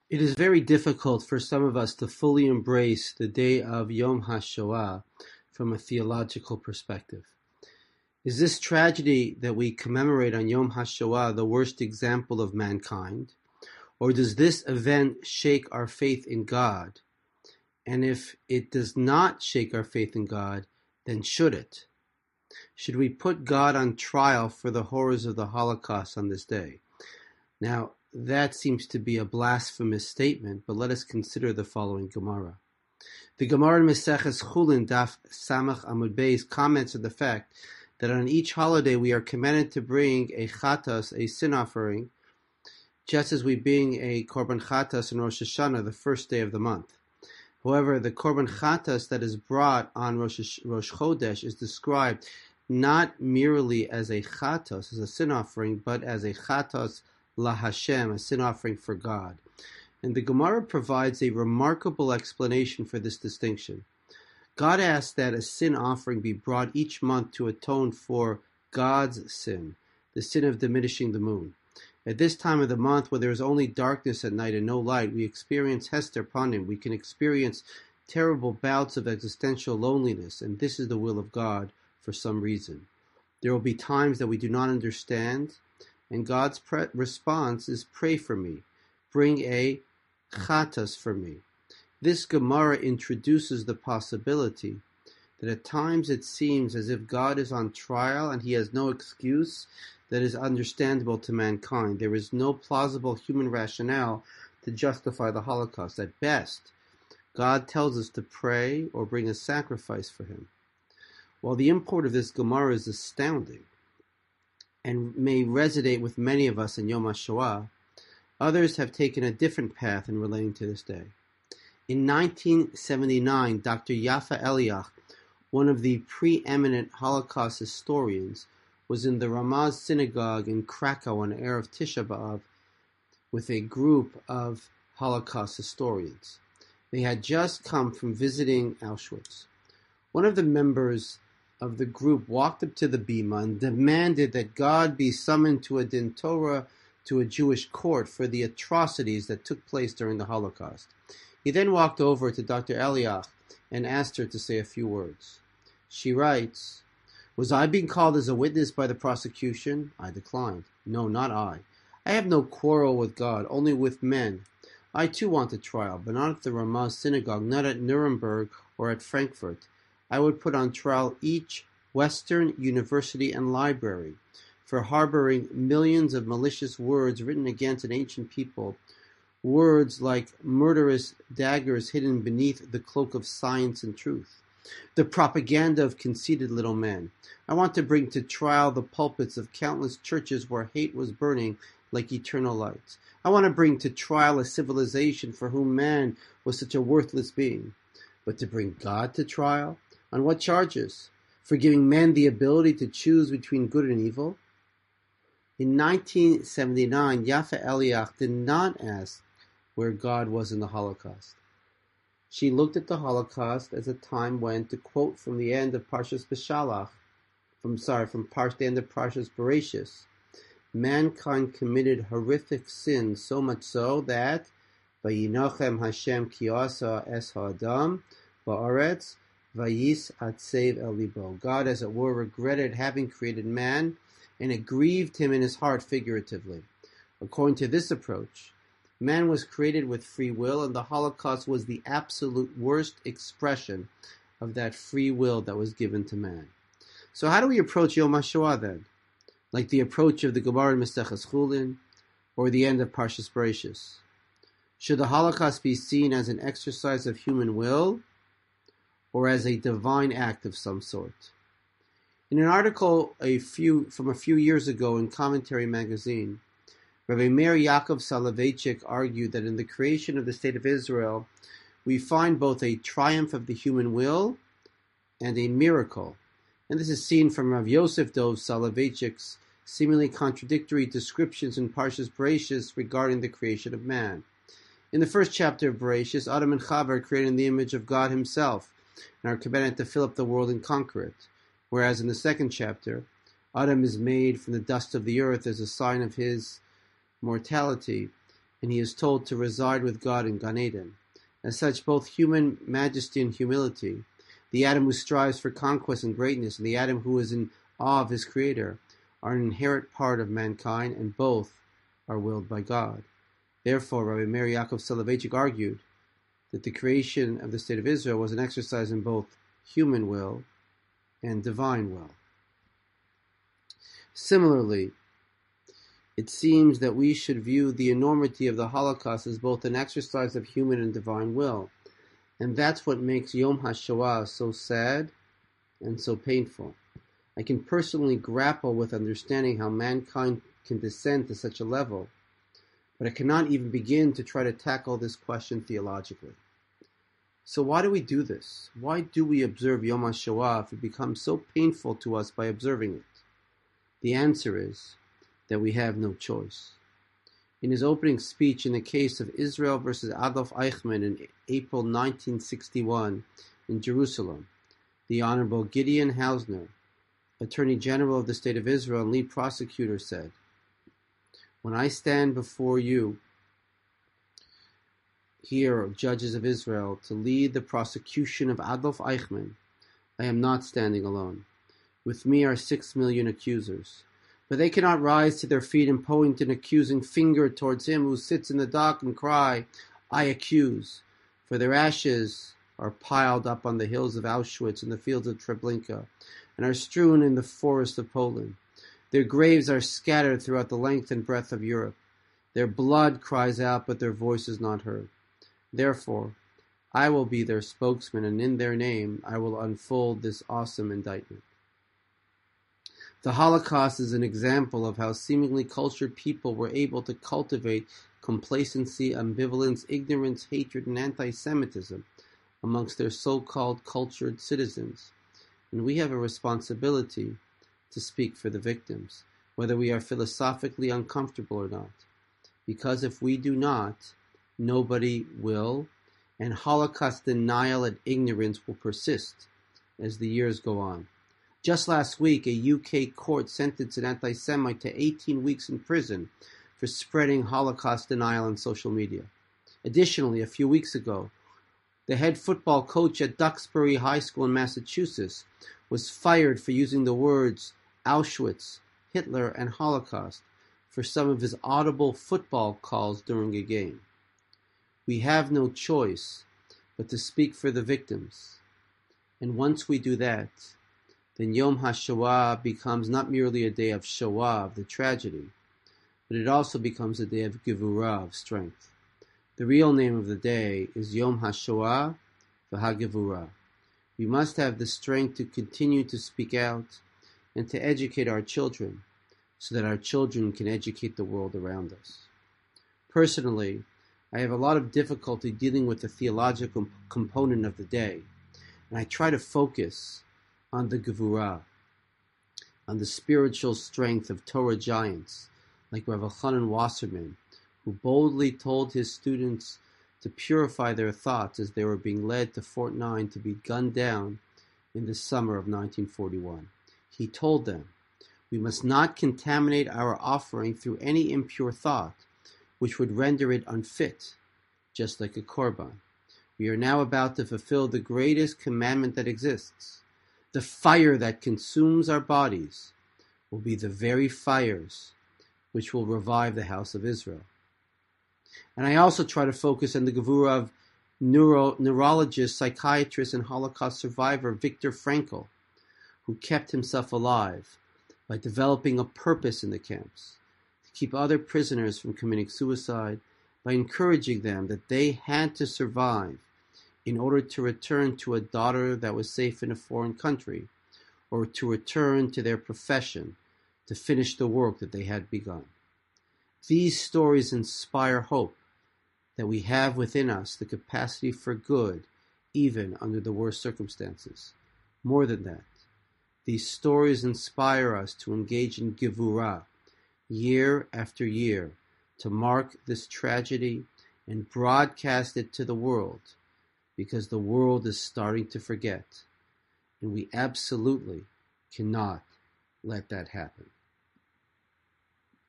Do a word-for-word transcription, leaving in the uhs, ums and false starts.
It is very difficult for some of us to fully embrace the day of Yom HaShoah from a theological perspective. Is this tragedy that we commemorate on Yom HaShoah the worst example of mankind? Or does this event shake our faith in God? And if it does not shake our faith in God, then should it? Should we put God on trial for the horrors of the Holocaust on this day? Now, that seems to be a blasphemous statement, but let us consider the following Gemara. The Gemara in Maseches Chulin, Daf Samach Amud Beis, comments on the fact that on each holiday we are commanded to bring a chatas, a sin offering, just as we bring a korban chatas in Rosh Hashanah, the first day of the month. However, the korban chatas that is brought on Rosh, Rosh Chodesh is described not merely as a chatas, as a sin offering, but as a chatas la Hashem, a sin offering for God. And the Gemara provides a remarkable explanation for this distinction. God asks that a sin offering be brought each month to atone for God's sin, the sin of diminishing the moon. At this time of the month, where there is only darkness at night and no light, we experience Hester Panim. We can experience terrible bouts of existential loneliness, and this is the will of God for some reason. There will be times that we do not understand, and God's pre- response is, pray for me, bring a chatas for me. This Gemara introduces the possibility that at times it seems as if God is on trial and he has no excuse that is understandable to mankind. There is no plausible human rationale to justify the Holocaust. At best, God tells us to pray or bring a sacrifice for him. While the import of this Gemara is astounding and may resonate with many of us in Yom HaShoah, others have taken a different path in relating to this day. In nineteen seventy-nine, Doctor Yafa Eliach, one of the preeminent Holocaust historians, was in the Ramaz synagogue in Krakow on Erev Tisha B'Av with a group of Holocaust historians. They had just come from visiting Auschwitz. One of the members of the group walked up to the bima and demanded that God be summoned to a din Torah, to a Jewish court, for the atrocities that took place during the Holocaust. He then walked over to Doctor Eliach and asked her to say a few words. She writes, "Was I being called as a witness by the prosecution? I declined. No, not I. I have no quarrel with God, only with men. I too want a trial, but not at the Ramaz synagogue, not at Nuremberg or at Frankfurt. I would put on trial each Western university and library for harboring millions of malicious words written against an ancient people, words like murderous daggers hidden beneath the cloak of science and truth, the propaganda of conceited little men. I want to bring to trial the pulpits of countless churches where hate was burning like eternal lights. I want to bring to trial a civilization for whom man was such a worthless being. But to bring God to trial? On what charges? For giving men the ability to choose between good and evil?" In nineteen seventy-nine, Yafa Eliach did not ask where God was in the Holocaust. She looked at the Holocaust as a time when, to quote from the end of Parshas Beshalach, from sorry, from Parsh, the end of Parshas Bereshis, mankind committed horrific sins, so much so that Vayinochem Hashem ki asa es ha'adam ba'aretz vayis atsev el libo. God, as it were, regretted having created man, and it grieved him in his heart figuratively. According to this approach, man was created with free will, and the Holocaust was the absolute worst expression of that free will that was given to man. So how do we approach Yom HaShoah then? Like the approach of the Gemara in Maseches Chulin, or the end of Parshas Bereshis? Should the Holocaust be seen as an exercise of human will, or as a divine act of some sort? In an article a few from a few years ago in Commentary magazine, Rabbi Meir Yaakov Soloveitchik argued that in the creation of the State of Israel, we find both a triumph of the human will and a miracle. And this is seen from Rav Yosef Dov Soloveitchik's seemingly contradictory descriptions in Parshas Bereshis regarding the creation of man. In the first chapter of Bereshis, Adam and Chava are created in the image of God himself and are commanded to fill up the world and conquer it. Whereas in the second chapter, Adam is made from the dust of the earth as a sign of his mortality, and he is told to reside with God in Gan Eden. As such, both human majesty and humility, the Adam who strives for conquest and greatness, and the Adam who is in awe of his Creator, are an inherent part of mankind, and both are willed by God. Therefore, Rabbi Meir Yaakov Soloveitchik argued that the creation of the State of Israel was an exercise in both human will and divine will. Similarly, it seems that we should view the enormity of the Holocaust as both an exercise of human and divine will, and that's what makes Yom HaShoah so sad and so painful. I can personally grapple with understanding how mankind can descend to such a level, but I cannot even begin to try to tackle this question theologically. So why do we do this? Why do we observe Yom HaShoah if it becomes so painful to us by observing it? The answer is that we have no choice. In his opening speech in the case of Israel versus Adolf Eichmann in April nineteen sixty-one in Jerusalem, the Honorable Gideon Hausner, Attorney General of the State of Israel and lead prosecutor, said, "When I stand before you here, judges of Israel, to lead the prosecution of Adolf Eichmann, I am not standing alone. With me are six million accusers. But they cannot rise to their feet and point an accusing finger towards him who sits in the dock and cry, 'I accuse,' for their ashes are piled up on the hills of Auschwitz and the fields of Treblinka, and are strewn in the forests of Poland. Their graves are scattered throughout the length and breadth of Europe. Their blood cries out, but their voice is not heard. Therefore, I will be their spokesman, and in their name I will unfold this awesome indictment." The Holocaust is an example of how seemingly cultured people were able to cultivate complacency, ambivalence, ignorance, hatred, and anti-Semitism amongst their so-called cultured citizens. And we have a responsibility to speak for the victims, whether we are philosophically uncomfortable or not. Because if we do not, nobody will, and Holocaust denial and ignorance will persist as the years go on. Just last week, a U K court sentenced an anti-Semite to eighteen weeks in prison for spreading Holocaust denial on social media. Additionally, a few weeks ago, the head football coach at Duxbury High School in Massachusetts was fired for using the words Auschwitz, Hitler, and Holocaust for some of his audible football calls during a game. We have no choice but to speak for the victims. And once we do that, then Yom HaShoah becomes not merely a day of Shoah, of the tragedy, but it also becomes a day of Gevurah, of strength. The real name of the day is Yom HaShoah v'HaGevurah. We must have the strength to continue to speak out and to educate our children so that our children can educate the world around us. Personally, I have a lot of difficulty dealing with the theological component of the day, and I try to focus on the Gevurah, on the spiritual strength of Torah giants like Rav Elchanan Wasserman, who boldly told his students to purify their thoughts as they were being led to Fort Nine to be gunned down in the summer of nineteen forty-one. He told them, "We must not contaminate our offering through any impure thought, which would render it unfit, just like a korban. We are now about to fulfill the greatest commandment that exists. The fire that consumes our bodies will be the very fires which will revive the house of Israel." And I also try to focus on the Gevurah of neuro, neurologist, psychiatrist, and Holocaust survivor Viktor Frankl, who kept himself alive by developing a purpose in the camps, to keep other prisoners from committing suicide, by encouraging them that they had to survive in order to return to a daughter that was safe in a foreign country, or to return to their profession to finish the work that they had begun. These stories inspire hope that we have within us the capacity for good, even under the worst circumstances. More than that, these stories inspire us to engage in Gevurah year after year, to mark this tragedy and broadcast it to the world, because the world is starting to forget, and we absolutely cannot let that happen.